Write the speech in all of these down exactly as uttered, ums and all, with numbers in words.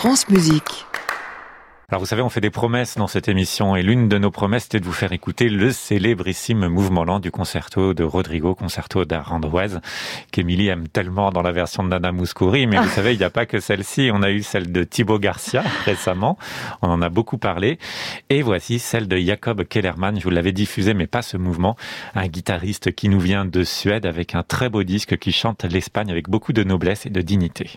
France Musique. Alors vous savez, on fait des promesses dans cette émission et l'une de nos promesses était de vous faire écouter le célébrissime mouvement lent du concerto de Rodrigo, concerto d'Aranjuez, qu'Émilie aime tellement dans la version de Nana Mouskouri. Mais vous savez, il n'y a pas que celle-ci. On a eu celle de Thibaut Garcia récemment. On en a beaucoup parlé. Et voici celle de Jakob Kellerman. Je vous l'avais diffusée, mais pas ce mouvement. Un guitariste qui nous vient de Suède avec un très beau disque qui chante l'Espagne avec beaucoup de noblesse et de dignité.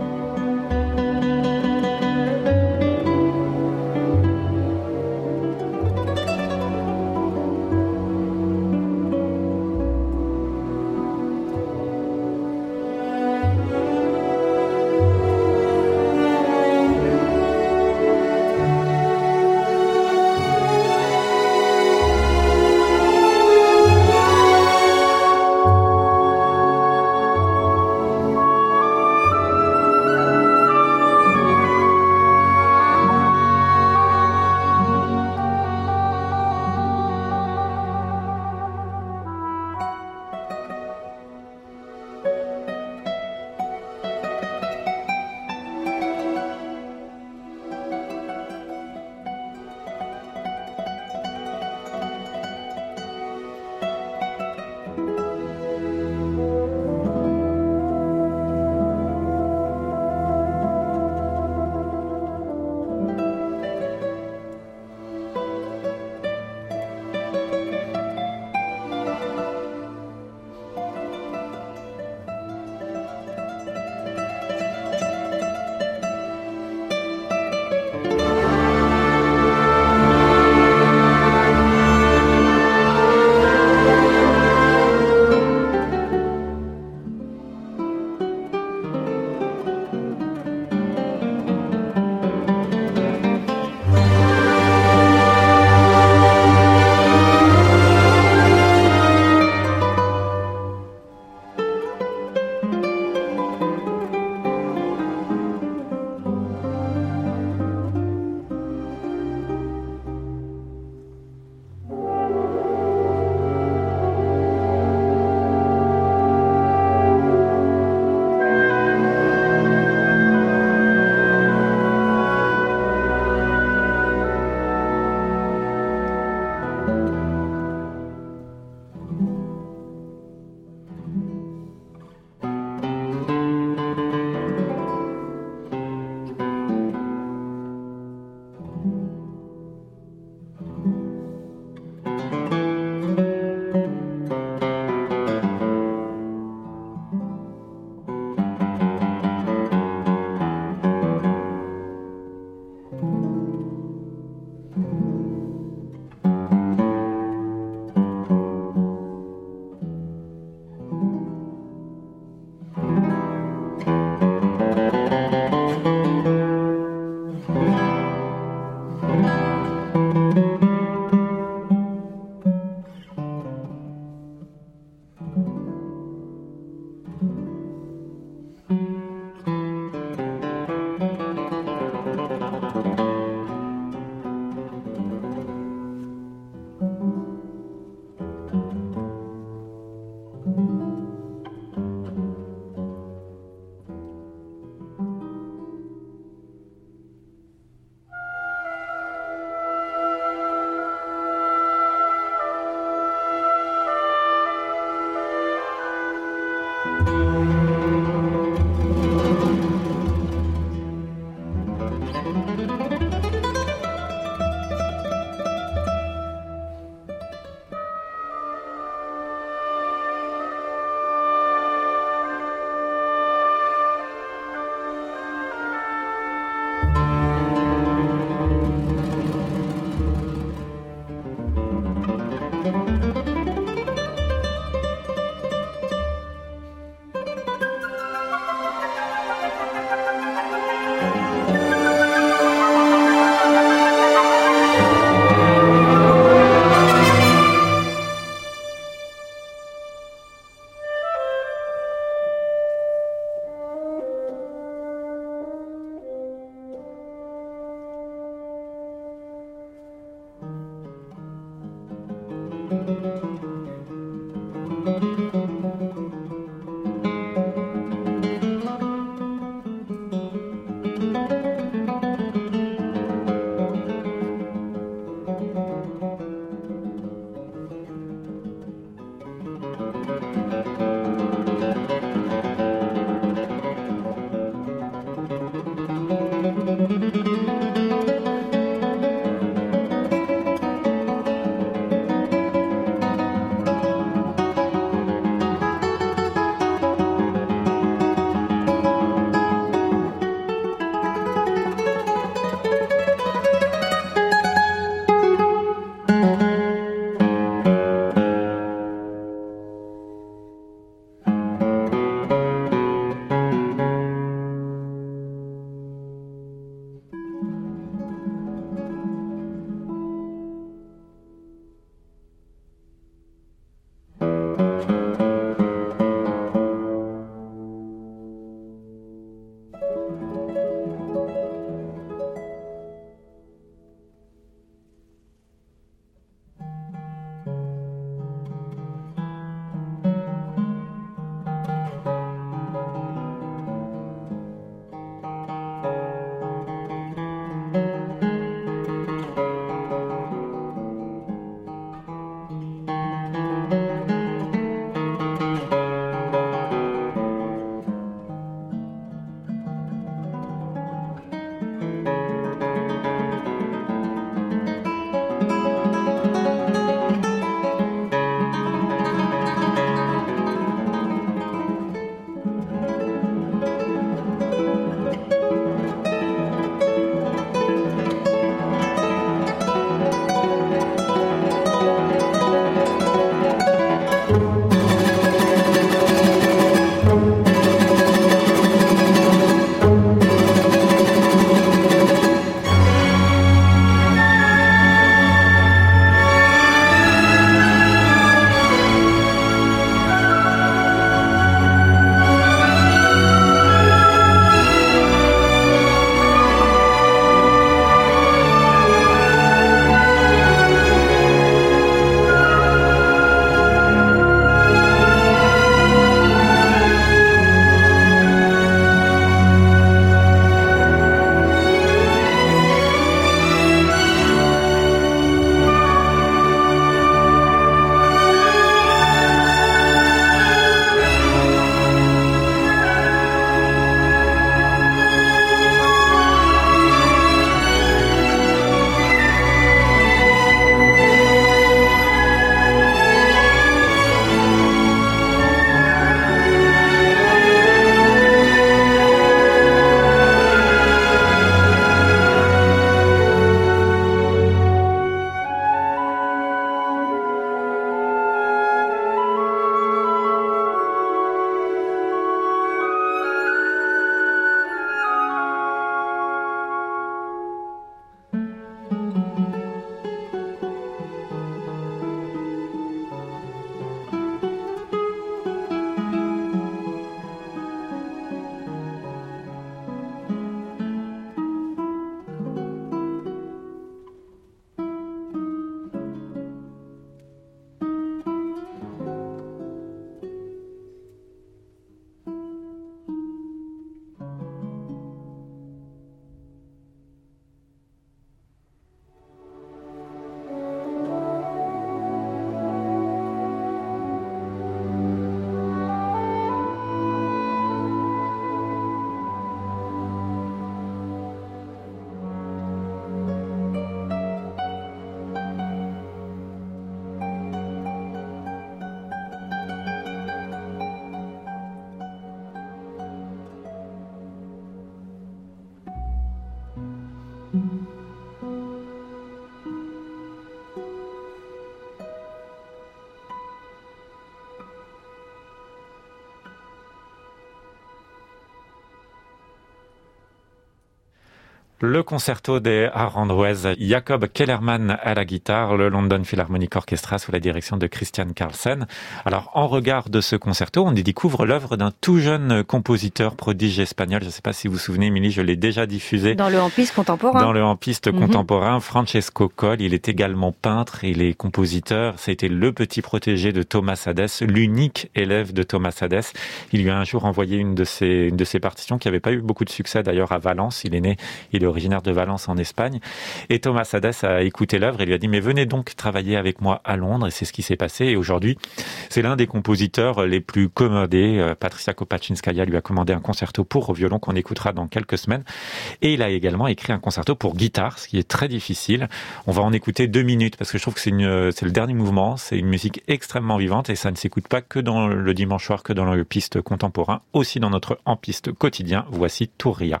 Le concerto des Aranjuez, Jacob Kellerman à la guitare, le London Philharmonic Orchestra sous la direction de Christian Carlsen. Alors, en regard de ce concerto, on y découvre l'œuvre d'un tout jeune compositeur prodige espagnol. Je ne sais pas si vous vous souvenez, Émilie, je l'ai déjà diffusé. Dans le en-piste contemporain. Dans le en-piste mm-hmm. contemporain, Francesco Coll. Il est également peintre, il est compositeur. C'était le petit protégé de Thomas Hadès, l'unique élève de Thomas Hadès. Il lui a un jour envoyé une de ses, une de ses partitions qui n'avait pas eu beaucoup de succès d'ailleurs à Valence. Il est né, il est originaire de Valence en Espagne. Et Thomas Hadès a écouté l'œuvre et lui a dit « Mais venez donc travailler avec moi à Londres ». Et c'est ce qui s'est passé. Et aujourd'hui, c'est l'un des compositeurs les plus commandés. Patricia Kopachinskaya lui a commandé un concerto pour violon qu'on écoutera dans quelques semaines. Et il a également écrit un concerto pour guitare, ce qui est très difficile. On va en écouter deux minutes parce que je trouve que c'est, une, c'est le dernier mouvement. C'est une musique extrêmement vivante et ça ne s'écoute pas que dans le dimanche soir, que dans le piste contemporain, aussi dans notre en-piste quotidien. Voici Touria.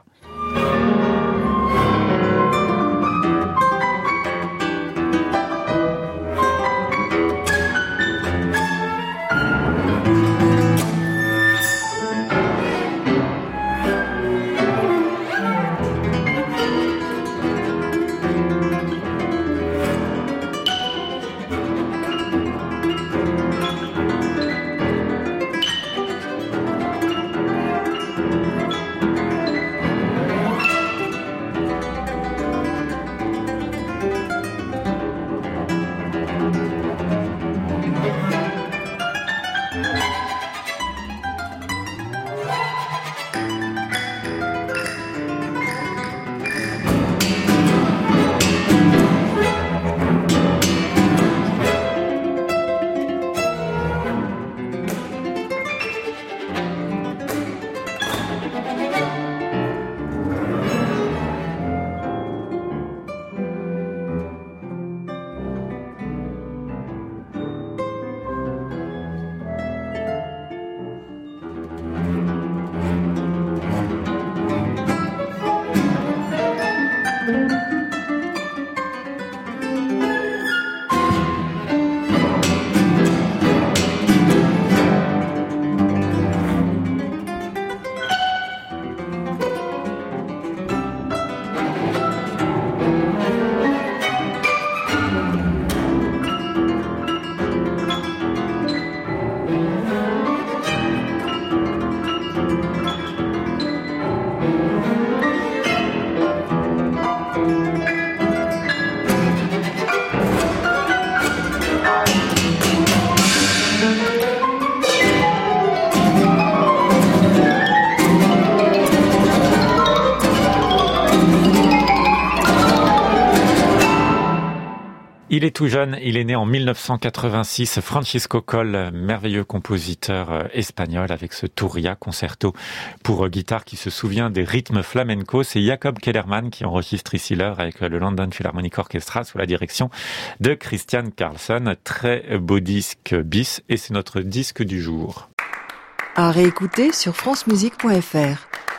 Il est tout jeune, il est né en mille neuf cent quatre-vingt-six, Francisco Coll, merveilleux compositeur espagnol avec ce Touria concerto pour guitare qui se souvient des rythmes flamenco. C'est Jacob Kellerman qui enregistre ici l'œuvre avec le London Philharmonic Orchestra sous la direction de Christian Carlsen. Très beau disque bis et c'est notre disque du jour. À réécouter sur francemusique point f r.